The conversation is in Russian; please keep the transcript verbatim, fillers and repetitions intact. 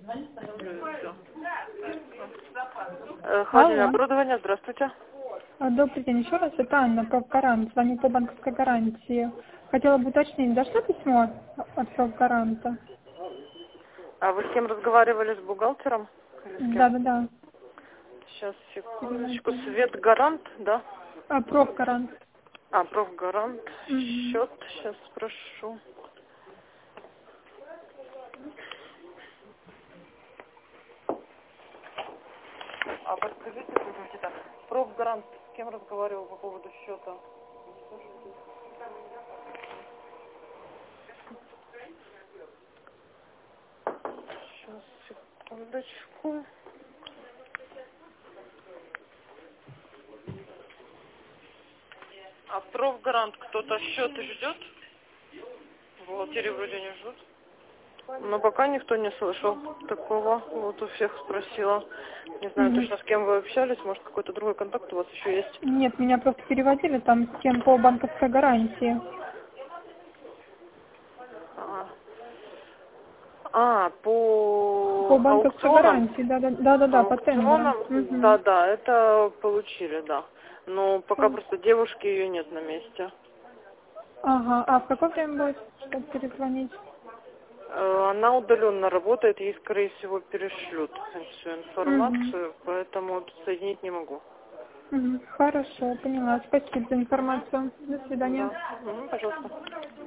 Холодильное оборудование, здравствуйте. Добрый день, еще раз, это Анна, профгарант, звоню по банковской гарантии. Хотела бы уточнить, дошло письмо от профгаранта? А вы с кем разговаривали, с бухгалтером? Или с Да, кем? да, да. Сейчас, секундочку. Светгарант, да? А, профгарант. А, профгарант. Угу. Счет, сейчас спрошу. А подскажите, слушайте, так, профгарант с кем разговаривал по поводу счета? Сейчас, секундочку. А профгарант кто-то счет ждет? Бухгалтерии вроде не ждут. Но пока никто не слышал такого. Вот у всех спросила. Не знаю Угу. точно, с кем вы общались. Может, какой-то другой контакт у вас еще есть? Нет, меня просто переводили там с кем по банковской гарантии. А, а по По банковской аукционам? гарантии, да, да, да, да, По да, по тендерам. аукционам? Угу. Да, да, это получили, да. Но пока просто девушки ее нет на месте. Ага, а в какое время будет, чтобы перезвонить? Э, Она удаленно работает, ей, скорее всего, перешлют всю Угу. информацию, поэтому соединить не могу. Угу. Хорошо, поняла. Спасибо за информацию. До свидания. Да, Мгм, пожалуйста.